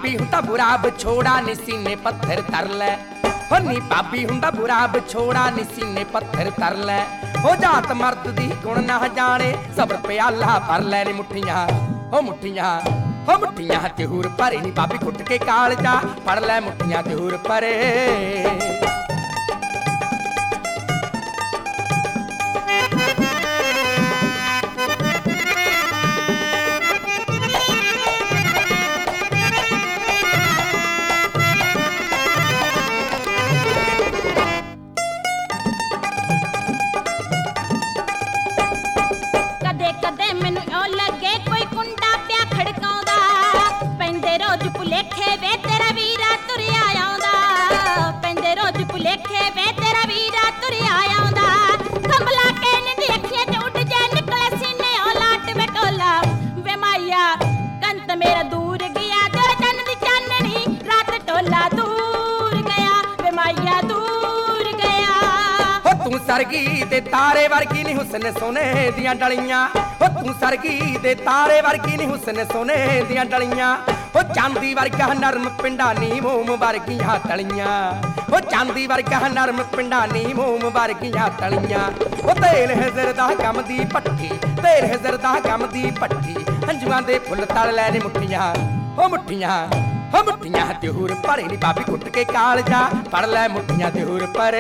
पापी हुंदा बुरा विछोड़ा नी सीने पत्थर तर लै हो नी पापी हुंदा बुरा विछोड़ा नी सीने पत्थर तर लै हो जात मर्द दी गुण ना जाने सबर प्याला भर लै नी मुठियां हो मुठियां हो मुठियां तिहूर भरे नी पापी कुट के कालजा फड़ लै मुठियां तिहूर भरे भुलेखे वे तेरा वीरा तुरिया आउंदा पैंदे रोज भुलेखे वे तेरा वीरा तुरिया आउंदा कंबला के निंदी अखियां च उड़ जा निकले सीने ओ लाट बटोला वे माया कंत मेरा दूर गया तेरा चन्न दी चाननी रात टोला दूर गया वे माया दूर गया हो तू सरगी ते तारे वर्गी नी हुस्न सोने दियां डलियां हो तू सरगी ते तारे वर्गी नी हुस्न सोने दियां डलियां हो चांदी वर्गा नरम पिंडा नी मोम वर्गियां तलियां हो चांदी वर्गा नरम पिंडा नी मोम वर्गियां तलियां हो तेल हज़र दा गम दी पट्टी तेल हज़र दा गम दी पट्टी हंजुआं दे फुल तल लै नी मुठियां हो मुठियां तिहूर भरे नी पापी कुट के कालजा फड़ लै मुठियां तिहूर भरे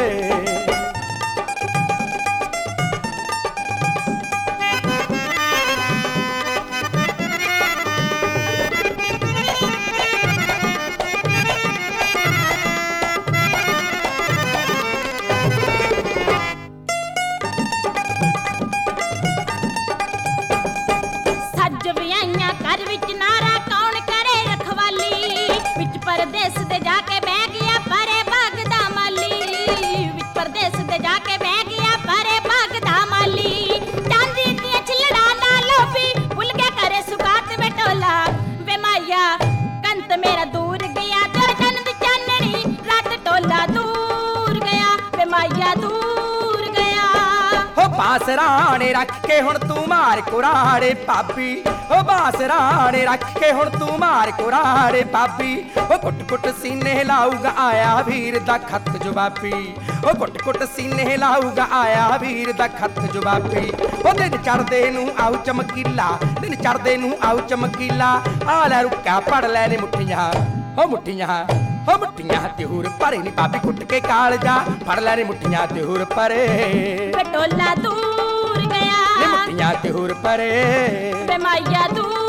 घर विच नारा कौन करे रखवाली विच परदेस दे जाके बह गया परे भागदा माली विच परदेस दे जाके बह गया परे भागदा माली चांदी दी छिलड़ा ना लोभी भूल के करे सुगात बटोला वे माया कंत मेरा दूर गया तेरा चन्न दी चाननी रात टोला दूर गया वे माया दूर गया हो बासराने रख के हुण तू मार कुराड़े पापी हो बासराने रख के हुण तू मार कुराड़े पापी हो कुट कुट सीने लाऊगा आया वीर दा खत जवाबी हो कुट कुट सीने लाऊगा आया वीर दा खत जवाबी हो दिन चढ़दे नूं आऊ चमकीला दिन चढ़दे नूं आऊ चमकीला आ लै रुक्का पड़ लै नी मुठियां हो मुठियां तिहूर भरे नी पापी कुट के कालजा फड़ लै नी मुठियां तिहूर भरे बटोला दूर गया नी मुठियां तिहूर भरे वे माया दूर